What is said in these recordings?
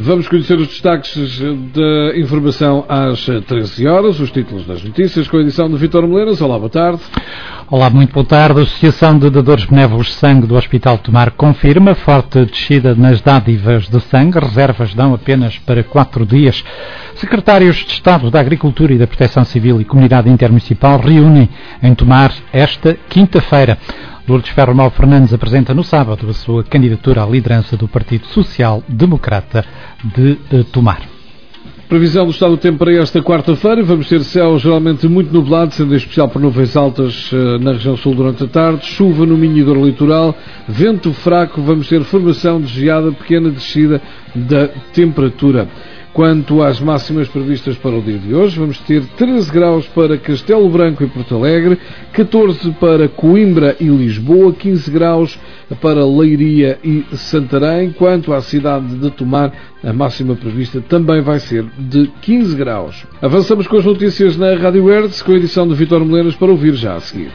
Vamos conhecer os destaques da informação às 13 horas, os títulos das notícias, com a edição de Vítor Melenas. Olá, boa tarde. Olá, muito boa tarde. A Associação de Dadores Benévolos de Sangue do Hospital de Tomar confirma forte descida nas dádivas de sangue. Reservas dão apenas para 4 dias. Secretários de Estado da Agricultura e da Proteção Civil e Comunidade Intermunicipal reúnem em Tomar esta quinta-feira. Lourdes Ferro Fernandes apresenta no sábado a sua candidatura à liderança do Partido Social Democrata de Tomar. Previsão do estado do tempo para esta quarta-feira. Vamos ter céu geralmente muito nublado, sendo em especial por nuvens altas na região sul durante a tarde. Chuva no Minho e Douro Litoral. Vento fraco. Vamos ter formação de geada, pequena descida da temperatura. Quanto às máximas previstas para o dia de hoje, vamos ter 13 graus para Castelo Branco e Porto Alegre, 14 para Coimbra e Lisboa, 15 graus para Leiria e Santarém. Quanto à cidade de Tomar, a máxima prevista também vai ser de 15 graus. Avançamos com as notícias na Rádio Hertz, com a edição de Vítor Melenas, para ouvir já a seguir.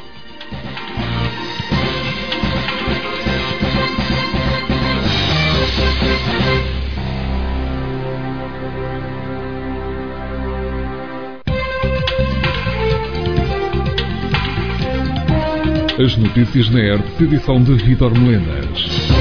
As notícias na Hertz, edição de Vítor Melenas.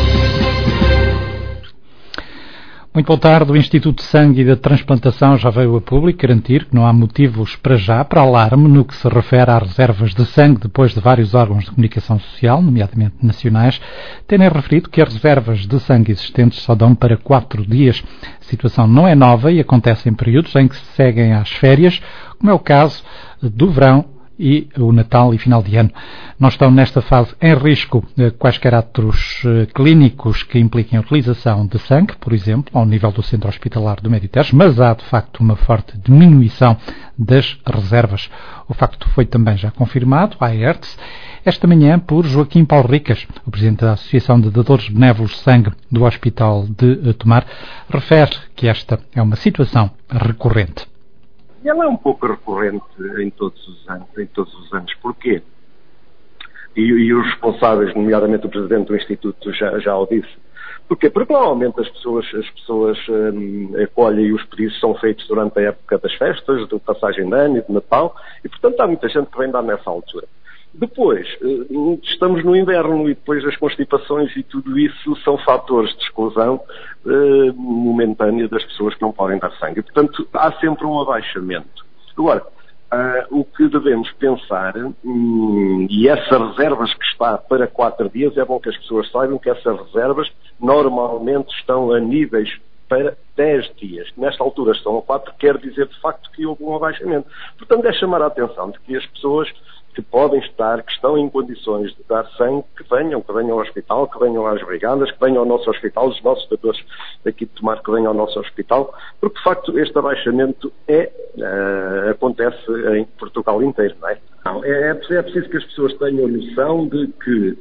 Muito boa tarde. O Instituto de Sangue e da Transplantação já veio a público garantir que não há motivos para alarme no que se refere às reservas de sangue depois de vários órgãos de comunicação social, nomeadamente nacionais, terem referido que as reservas de sangue existentes só dão para 4 dias. A situação não é nova e acontece em períodos em que se seguem às férias, como é o caso do verão e o Natal e final de ano. Não estão nesta fase em risco quaisquer atos clínicos que impliquem a utilização de sangue, por exemplo, ao nível do Centro Hospitalar do Médio Tejo, mas há de facto uma forte diminuição das reservas. O facto foi também já confirmado à Hertz esta manhã por Joaquim Paulo Ricas, o Presidente da Associação de Dadores Benévolos de Sangue do Hospital de Tomar, refere que esta é uma situação recorrente. Ela é um pouco recorrente em todos os anos. Porquê? E os responsáveis, nomeadamente o Presidente do Instituto, já o disse. Porquê? Porque normalmente as pessoas acolhem e os pedidos são feitos durante a época das festas, de passagem de ano e de Natal, e portanto há muita gente que vem dar nessa altura. Depois, estamos no inverno e depois as constipações e tudo isso são fatores de exclusão momentânea das pessoas que não podem dar sangue. E, portanto, há sempre um abaixamento. Agora, o que devemos pensar, e essas reservas que está para 4 dias, é bom que as pessoas saibam que essas reservas normalmente estão a níveis para 10 dias. Nesta altura estão a 4, quer dizer de facto que houve um abaixamento. Portanto, é chamar a atenção de que as pessoas que podem estar, que estão em condições de dar sangue, que venham ao hospital, que venham às brigadas, que venham ao nosso hospital, os nossos dadores daqui de Tomar que venham ao nosso hospital, porque de facto este abaixamento acontece em Portugal inteiro, não é? Não, é preciso que as pessoas tenham noção de que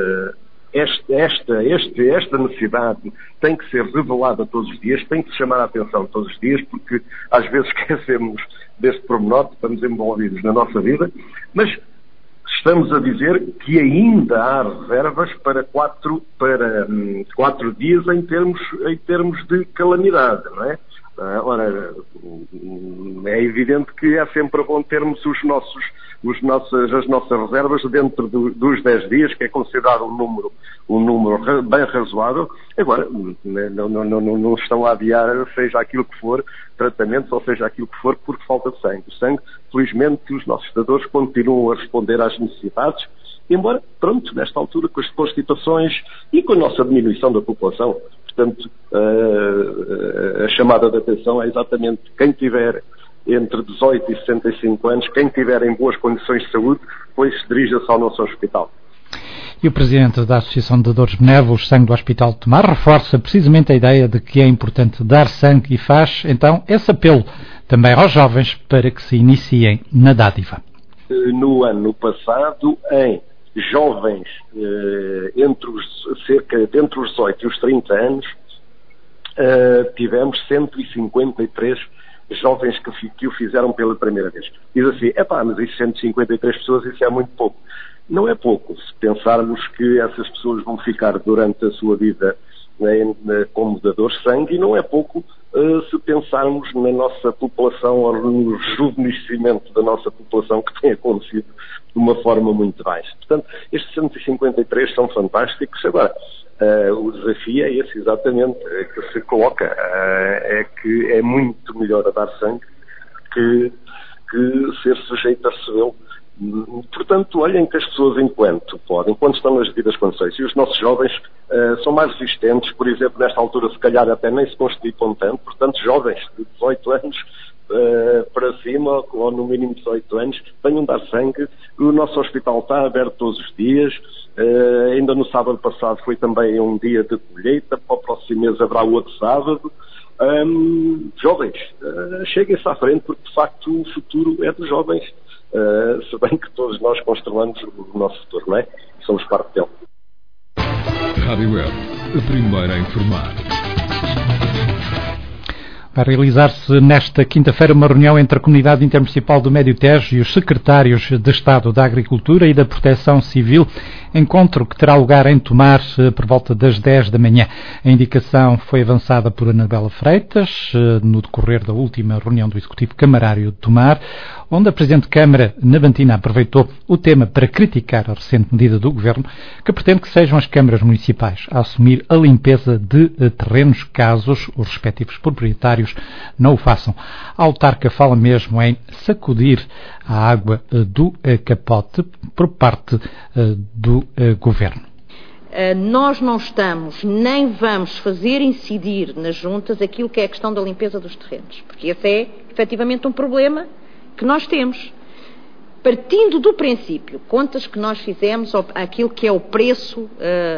esta necessidade tem que ser revelada todos os dias, tem que se chamar a atenção todos os dias, porque às vezes esquecemos deste pormenor, estamos envolvidos na nossa vida, mas estamos a dizer que ainda há reservas para 4 dias em termos de calamidade, não é? Ora, é evidente que é sempre bom termos as nossas reservas dentro dos 10 dias, que é considerado um número bem razoável. Agora, não estão a adiar, seja aquilo que for, tratamentos, ou seja aquilo que for, por falta de sangue. O sangue, felizmente, os nossos dadores continuam a responder às necessidades, embora, pronto, nesta altura, com as constipações e com a nossa diminuição da população. Portanto, a chamada de atenção é exatamente quem tiver entre 18 e 65 anos, quem tiver em boas condições de saúde, pois dirija-se ao nosso hospital. E o Presidente da Associação de Dadores Benévolos de Sangue do Hospital de Tomar reforça precisamente a ideia de que é importante dar sangue e faz, então, esse apelo também aos jovens para que se iniciem na dádiva. No ano passado, em jovens entre os 18 e os 30 anos, tivemos 153 jovens que o fizeram pela primeira vez. Diz assim, mas isso 153 pessoas, isso é muito pouco. Não é pouco, se pensarmos que essas pessoas vão ficar durante a sua vida como dadores de sangue, e não é pouco se pensarmos na nossa população ou no rejuvenescimento da nossa população, que tem acontecido de uma forma muito baixa. Portanto, estes 153 são fantásticos. Agora, o desafio é esse exatamente que se coloca, é que é muito melhor a dar sangue que ser sujeito a recebê-lo. Portanto, olhem que as pessoas, enquanto estão nas devidas condições, e os nossos jovens são mais resistentes, por exemplo, nesta altura, se calhar até nem se constipam tanto, portanto, jovens de 18 anos para cima, ou no mínimo 18 anos, venham dar sangue. O nosso hospital está aberto todos os dias, ainda no sábado passado foi também um dia de colheita, para o próximo mês haverá outro sábado. Jovens, cheguem-se à frente, porque de facto o futuro é dos jovens. Se bem que todos nós construímos o nosso futuro, não é? Somos parte dele. Rádio Web, a primeira a informar. Vai realizar-se nesta quinta-feira uma reunião entre a Comunidade Intermunicipal do Médio Tejo e os secretários de Estado da Agricultura e da Proteção Civil, encontro que terá lugar em Tomar por volta das 10 da manhã. A indicação foi avançada por Anabela Freitas no decorrer da última reunião do Executivo Camarário de Tomar, onde a Presidente de Câmara, Navantina, aproveitou o tema para criticar a recente medida do Governo, que pretende que sejam as câmaras municipais a assumir a limpeza de terrenos, caso os respectivos proprietários não o façam. A autarca fala mesmo em sacudir a água do capote por parte do Governo. Nós não estamos, nem vamos fazer incidir nas juntas aquilo que é a questão da limpeza dos terrenos, porque esse é efetivamente um problema que nós temos. Partindo do princípio, contas que nós fizemos, aquilo que é o preço,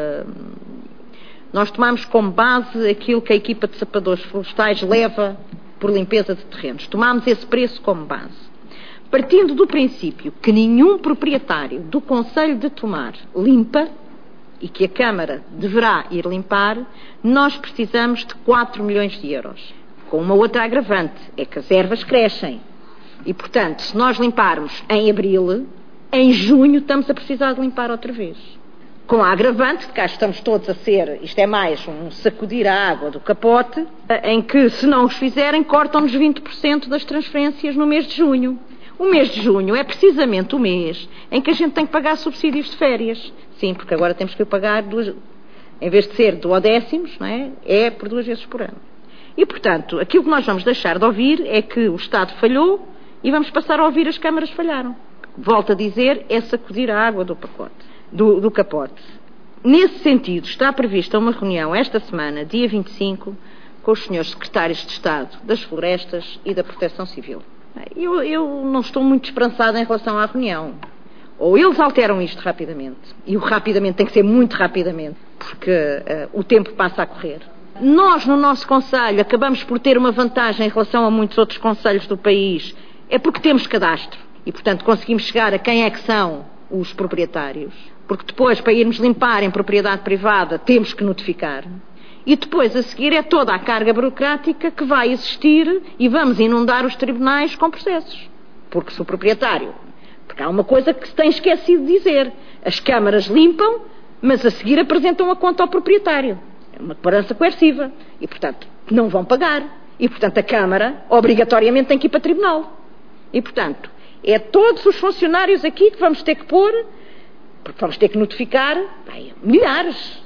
nós tomamos como base aquilo que a equipa de sapadores florestais leva por limpeza de terrenos. Tomamos esse preço como base. Partindo do princípio que nenhum proprietário do Concelho de Tomar limpa e que a Câmara deverá ir limpar, nós precisamos de 4 milhões de euros. Com uma outra agravante, é que as ervas crescem. E, portanto, se nós limparmos em abril, em junho estamos a precisar de limpar outra vez. Com a agravante de cá estamos todos a ser, isto é mais um sacudir a água do capote, em que, se não os fizerem, cortam-nos 20% das transferências no mês de junho. O mês de junho é precisamente o mês em que a gente tem que pagar subsídios de férias. Sim, porque agora temos que pagar, em vez de ser 12º, não é? É por 2 vezes por ano. E, portanto, aquilo que nós vamos deixar de ouvir é que o Estado falhou e vamos passar a ouvir as câmaras falharam. Volto a dizer, é sacudir a água do capote. Nesse sentido, está prevista uma reunião esta semana, dia 25, com os senhores secretários de Estado das Florestas e da Proteção Civil. Eu não estou muito esperançada em relação à reunião. Ou eles alteram isto rapidamente, e o rapidamente tem que ser muito rapidamente, porque o tempo passa a correr. Nós, no nosso concelho, acabamos por ter uma vantagem em relação a muitos outros concelhos do país, é porque temos cadastro, e portanto conseguimos chegar a quem é que são os proprietários, porque depois, para irmos limpar em propriedade privada, temos que notificar. E depois, a seguir, é toda a carga burocrática que vai existir e vamos inundar os tribunais com processos. Porque se o proprietário... Porque há uma coisa que se tem esquecido de dizer. As câmaras limpam, mas a seguir apresentam a conta ao proprietário. É uma cobrança coerciva. E, portanto, não vão pagar. E, portanto, a Câmara, obrigatoriamente, tem que ir para o tribunal. E, portanto, é todos os funcionários aqui que vamos ter que pôr, porque vamos ter que notificar milhares,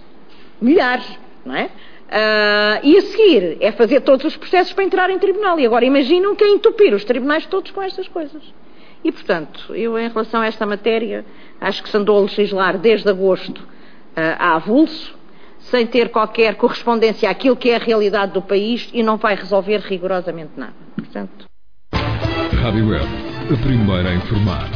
não é? E a seguir é fazer todos os processos para entrar em tribunal. E agora imaginam que é entupir os tribunais todos com estas coisas. E, portanto, eu, em relação a esta matéria, acho que se andou a legislar desde agosto a avulso, sem ter qualquer correspondência àquilo que é a realidade do país e não vai resolver rigorosamente nada. Portanto... Rádio Web, a primeira a informar.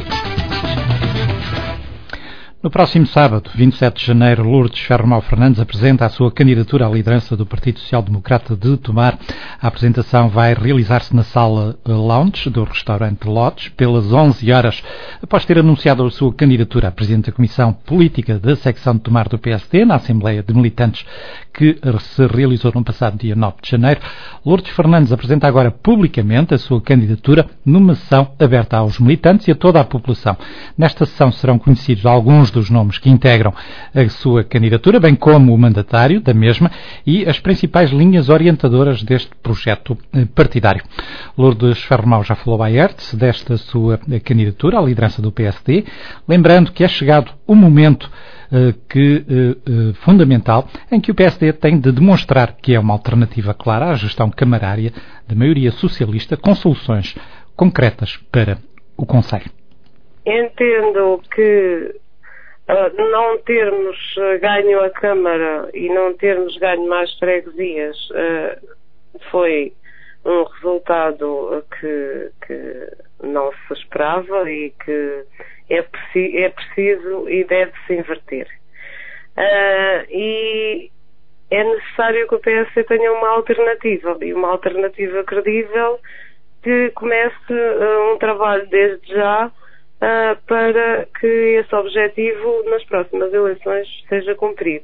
No próximo sábado, 27 de janeiro, Lourdes Ferromão Fernandes apresenta a sua candidatura à liderança do Partido Social Democrata de Tomar. A apresentação vai realizar-se na sala lounge do restaurante Lotes pelas 11 horas. Após ter anunciado a sua candidatura à Presidente da Comissão Política da secção de Tomar do PSD na Assembleia de Militantes que se realizou no passado dia 9 de janeiro, Lourdes Fernandes apresenta agora publicamente a sua candidatura numa sessão aberta aos militantes e a toda a população. Nesta sessão serão conhecidos alguns alguns dos nomes que integram a sua candidatura, bem como o mandatário da mesma e as principais linhas orientadoras deste projeto partidário. Lourdes Ferromão já falou à ERTS desta sua candidatura à liderança do PSD, lembrando que é chegado o momento fundamental em que o PSD tem de demonstrar que é uma alternativa clara à gestão camarária da maioria socialista com soluções concretas para o Conselho. Entendo que não termos ganho a Câmara e não termos ganho mais freguesias foi um resultado que não se esperava e que é preciso e deve-se inverter. E é necessário que o PSD tenha uma alternativa, e uma alternativa credível que comece um trabalho desde já para que esse objetivo nas próximas eleições seja cumprido.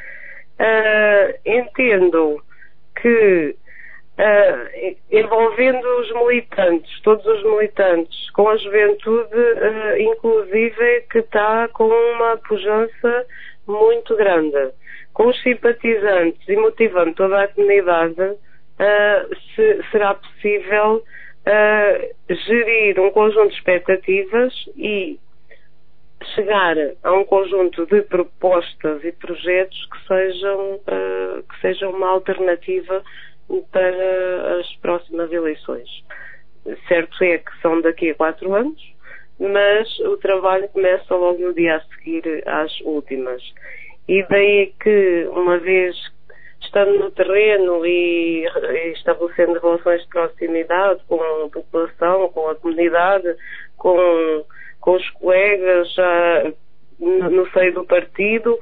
Entendo que envolvendo os militantes, todos os militantes, com a juventude inclusive que está com uma pujança muito grande, com os simpatizantes e motivando toda a comunidade, será possível gerir um conjunto de expectativas e chegar a um conjunto de propostas e projetos que sejam uma alternativa para as próximas eleições. Certo é que são daqui a 4 anos, mas o trabalho começa logo no dia a seguir às últimas. E daí que, uma vez estando no terreno e estabelecendo relações de proximidade com a população, com a comunidade, com os colegas no seio do partido,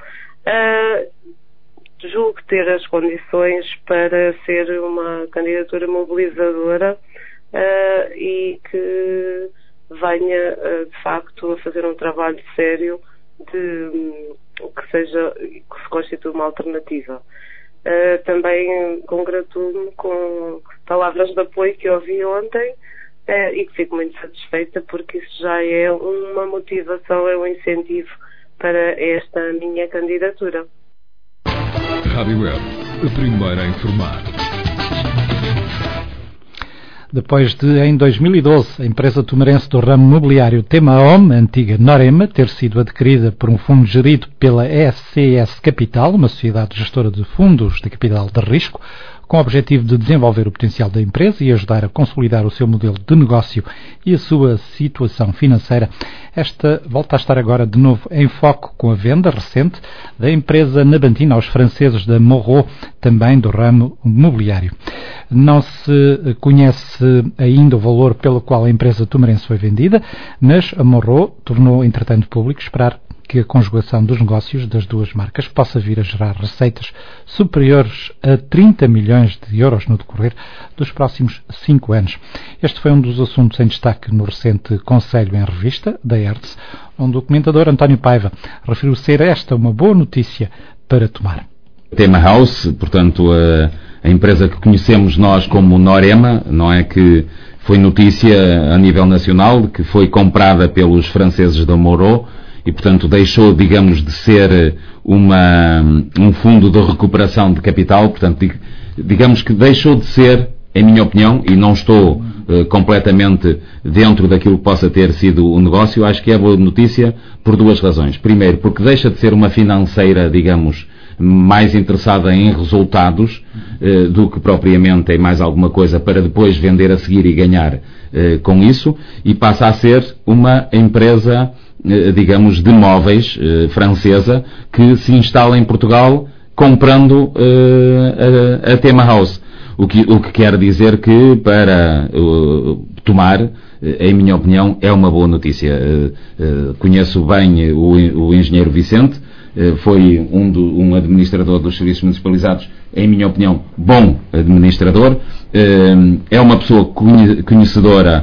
julgo ter as condições para ser uma candidatura mobilizadora e que venha de facto a fazer um trabalho sério que se constitua uma alternativa. Também congratulo-me com palavras de apoio que ouvi ontem e que fico muito satisfeita, porque isso já é uma motivação, é um incentivo para esta minha candidatura. Rádio Web, a primeira a informar. Depois de, em 2012, a empresa tumarense do ramo mobiliário Temaom, a antiga Norema, ter sido adquirida por um fundo gerido pela SCS Capital, uma sociedade gestora de fundos de capital de risco, com o objetivo de desenvolver o potencial da empresa e ajudar a consolidar o seu modelo de negócio e a sua situação financeira. Esta volta a estar agora de novo em foco com a venda recente da empresa nabantina aos franceses da Morot, também do ramo mobiliário. Não se conhece ainda o valor pelo qual a empresa tumarense foi vendida, mas a Morot tornou, entretanto, público esperar que a conjugação dos negócios das duas marcas possa vir a gerar receitas superiores a 30 milhões de euros no decorrer dos próximos 5 anos. Este foi um dos assuntos em destaque no recente Conselho em Revista, da ERTS, onde o comentador António Paiva referiu ser esta uma boa notícia para tomar. Tema House, portanto, a empresa que conhecemos nós como Norema, não é, que foi notícia a nível nacional, que foi comprada pelos franceses da Morot, e, portanto, deixou, digamos, de ser um fundo de recuperação de capital, portanto, digamos que deixou de ser, em minha opinião, e não estou completamente dentro daquilo que possa ter sido o negócio, acho que é boa notícia por duas razões. Primeiro, porque deixa de ser uma financeira, digamos, mais interessada em resultados do que propriamente em mais alguma coisa para depois vender a seguir e ganhar com isso, e passa a ser uma empresa, digamos, de móveis francesa que se instala em Portugal comprando a Tema House. O que quer dizer que para tomar, em minha opinião, é uma boa notícia. Conheço bem o engenheiro Vicente, foi um administrador dos serviços municipalizados, em minha opinião, bom administrador. É uma pessoa conhecedora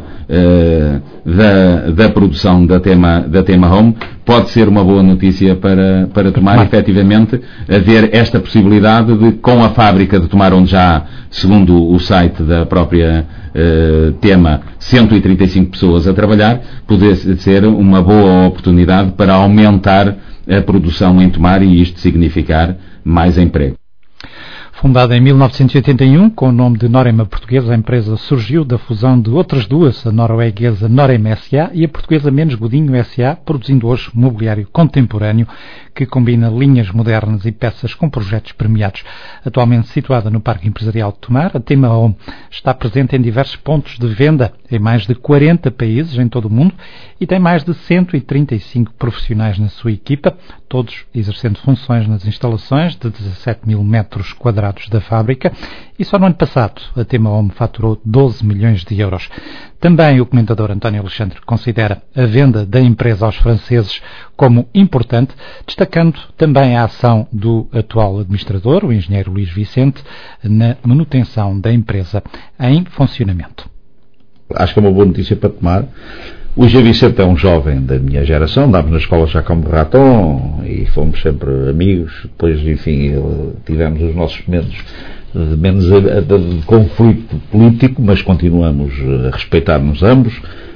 da produção da Tema Home. Pode ser uma boa notícia para Tomar, efetivamente, haver esta possibilidade de, com a fábrica de Tomar, onde já há, segundo o site da própria Tema, 135 pessoas a trabalhar, poder ser uma boa oportunidade para aumentar a produção em Tomar e isto significar mais emprego. Fundada em 1981 com o nome de Norema Portuguesa, a empresa surgiu da fusão de outras duas, a norueguesa Norema S.A. e a portuguesa Menos Godinho S.A., produzindo hoje mobiliário contemporâneo que combina linhas modernas e peças com projetos premiados. Atualmente situada no Parque Empresarial de Tomar, a Tema Home está presente em diversos pontos de venda em mais de 40 países em todo o mundo e tem mais de 135 profissionais na sua equipa, todos exercendo funções nas instalações de 17 mil metros quadrados da fábrica, e só no ano passado a Tema Home faturou 12 milhões de euros. Também o comentador António Alexandre considera a venda da empresa aos franceses como importante, destacando também a ação do atual administrador, o engenheiro Luís Vicente, na manutenção da empresa em funcionamento. Acho que é uma boa notícia para Tomar. O Luís Vicente é um jovem da minha geração, andámos na escola Jacome de Raton e fomos sempre amigos. Depois, enfim, tivemos os nossos momentos de menos de conflito político, mas continuamos a respeitar-nos ambos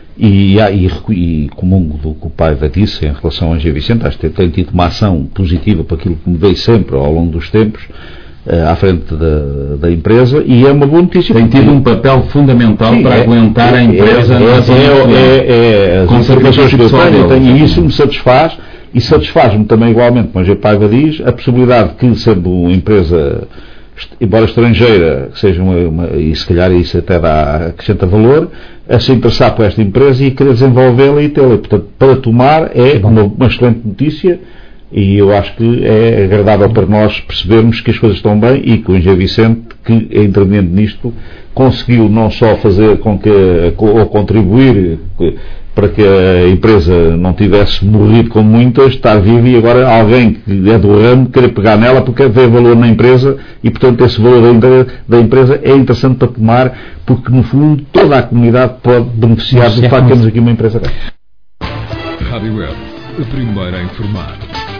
e comungo do que o pai disse em relação ao Luís Vicente. Acho que tem tido uma ação positiva para aquilo que me veio sempre ao longo dos tempos à frente da empresa, e é uma boa notícia. Tem tido um papel fundamental para aguentar a empresa as informações que eu tenho, e isso me satisfaz, e satisfaz-me também igualmente, como a Paiva diz, a possibilidade que, sendo uma empresa, embora estrangeira, que seja e se calhar isso até acrescenta valor, a se interessar por esta empresa e querer desenvolvê-la e tê-la. Portanto, para Tomar é uma excelente notícia. E eu acho que é agradável para nós percebermos que as coisas estão bem e que o engenheiro Vicente, que é interveniente nisto, conseguiu não só fazer com que, ou contribuir para que a empresa não tivesse morrido como muitas, estar viva, e agora alguém que é do ramo querer pegar nela porque vê valor na empresa, e portanto esse valor da empresa é interessante para Tomar, porque no fundo toda a comunidade pode beneficiar do facto de termos aqui uma empresa grande. Rádio Web, a primeira a informar.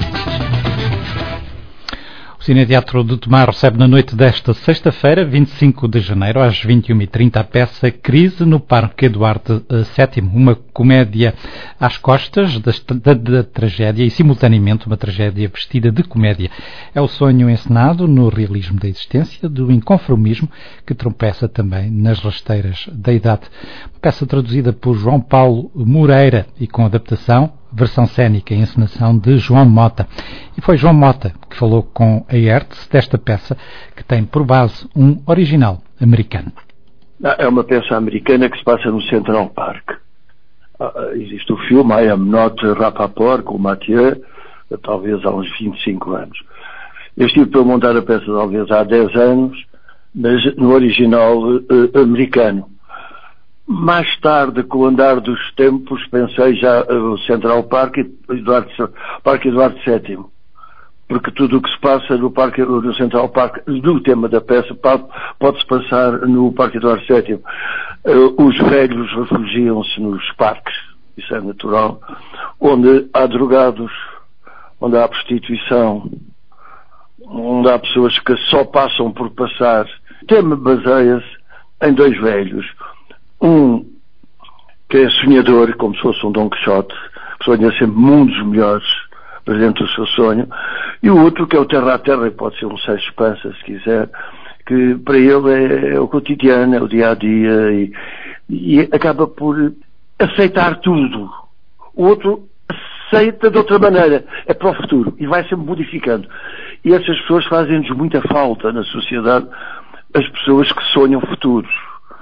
O Cineteatro de Tomar recebe na noite desta sexta-feira, 25 de janeiro, às 21h30, a peça Crise no Parque Eduardo VII, uma comédia às costas da tragédia e, simultaneamente, uma tragédia vestida de comédia. É o sonho encenado no realismo da existência, do inconformismo, que tropeça também nas rasteiras da idade. Uma peça traduzida por João Paulo Moreira e com adaptação, versão cénica e encenação de João Mota. E foi João Mota que falou com a Hertz desta peça, que tem por base um original americano. É uma peça americana que se passa no Central Park. Existe o filme I Am Not Rappaport, com o Mathieu, talvez há uns 25 anos. Eu estive para montar a peça talvez há 10 anos, mas no original americano. Mais tarde, com o andar dos tempos, pensei já o Central Park e Parque Eduardo VII. Porque tudo o que se passa no Central Park, do tema da peça, pode-se passar no Parque Eduardo VII. Os velhos refugiam-se nos parques, isso é natural, onde há drogados, onde há prostituição, onde há pessoas que só passam por passar. O tema baseia-se em dois velhos. Um que é sonhador, como se fosse um Dom Quixote, que sonha sempre mundos melhores para dentro do seu sonho, e o outro que é o terra a terra, e pode ser um Seixo Pança, se quiser, que para ele é o cotidiano, é o dia a dia, e acaba por aceitar tudo. O outro aceita de outra maneira, é para o futuro, e vai sempre modificando. E essas pessoas fazem-nos muita falta na sociedade, as pessoas que sonham futuros.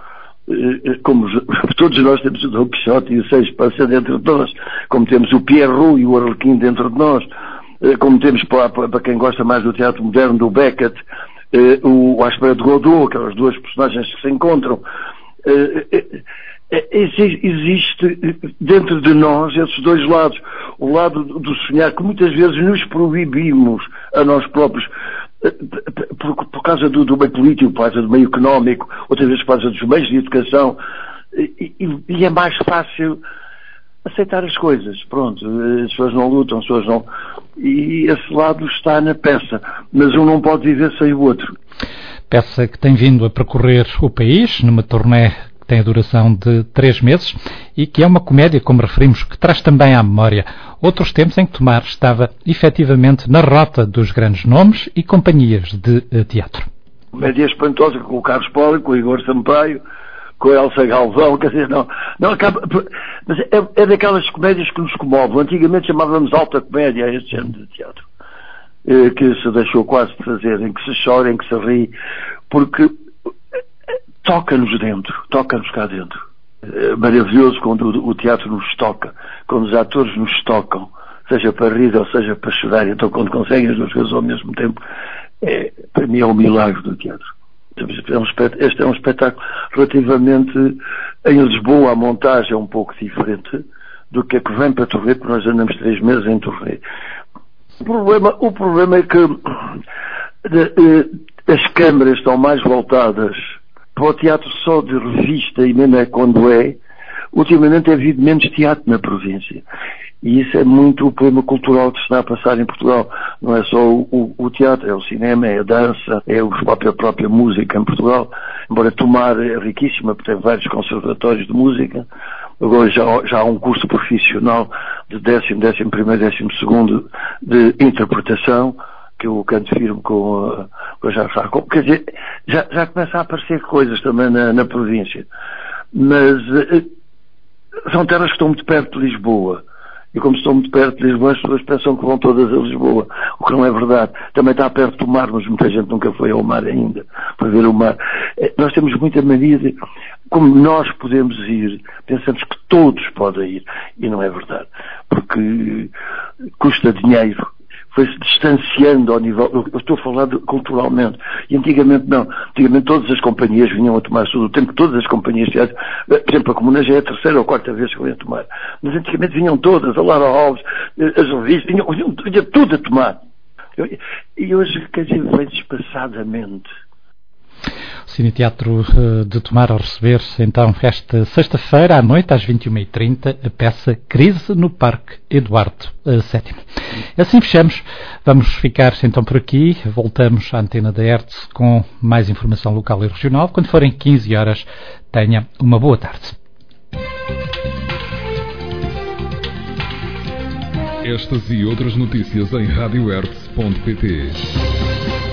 Como todos nós temos o Dom Quixote e o Seixo Pança dentro de nós, como temos o Pierrot e o Arlequim dentro de nós, como temos, para quem gosta mais do teatro moderno, do Beckett, o À Espera de Godot, aquelas duas personagens que se encontram. existe dentro de nós esses dois lados. O lado do sonhar, que muitas vezes nos proibimos a nós próprios, por causa do meio político, por causa do meio económico, outras vezes por causa dos meios de educação, e é mais fácil aceitar as coisas. Pronto, as pessoas não lutam, as pessoas não... E esse lado está na peça, mas um não pode viver sem o outro. Peça que tem vindo a percorrer o país, numa turnê que tem a duração de 3 meses e que é uma comédia, como referimos, que traz também à memória outros tempos em que Tomar estava efetivamente na rota dos grandes nomes e companhias de teatro. Comédia espantosa com o Carlos Poli, com o Igor Sampaio, com a Elsa Galvão, quer dizer, não acaba, mas é daquelas comédias que nos comovem. Antigamente chamávamos alta comédia a este género de teatro, que se deixou quase de fazer, em que se chora, em que se ri, porque toca-nos dentro, toca-nos cá dentro. É maravilhoso quando o teatro nos toca, quando os atores nos tocam, seja para rir ou seja para chorar. Então quando conseguem as duas coisas ao mesmo tempo, para mim é um milagre do teatro. Este é um espetáculo relativamente, em Lisboa a montagem é um pouco diferente do que vem para Torre, porque nós andamos 3 meses em Torre. O problema é que as câmaras estão mais voltadas para o teatro só de revista, e mesmo é quando ultimamente tem havido menos teatro na província. E isso é muito o problema cultural que se está a passar em Portugal. Não é só o teatro, é o cinema, é a dança, é a própria música em Portugal. Embora Tomar é riquíssima, porque tem vários conservatórios de música. Agora já há um curso profissional de 10º, 11º, 12º de interpretação, que eu canto firme com a Jacques. Quer dizer, já começa a aparecer coisas também na província. Mas são terras que estão muito perto de Lisboa. E como estão muito perto de Lisboa, as pessoas pensam que vão todas a Lisboa, o que não é verdade. Também está perto do mar, mas muita gente nunca foi ao mar ainda, para ver o mar. Nós temos muita mania de, como nós podemos ir, pensamos que todos podem ir, e não é verdade, porque custa dinheiro. Foi-se distanciando ao nível, eu estou a falar culturalmente, e antigamente não, antigamente todas as companhias vinham a Tomar, todo o tempo todas as companhias, por exemplo a Comuna já é a 3ª ou 4ª vez que vem a Tomar, mas antigamente vinham todas, a Lara Alves, as revistas, vinha tudo a Tomar, e hoje, quer dizer, vem espaçadamente. O Cine Teatro de Tomar a receber então esta sexta-feira à noite às 21h30 a peça Crise no Parque Eduardo VII. Assim fechamos. Vamos ficar então por aqui. Voltamos à antena da Hertz com mais informação local e regional. Quando forem 15 horas, tenha uma boa tarde. Estas e outras notícias em radiohertz.pt.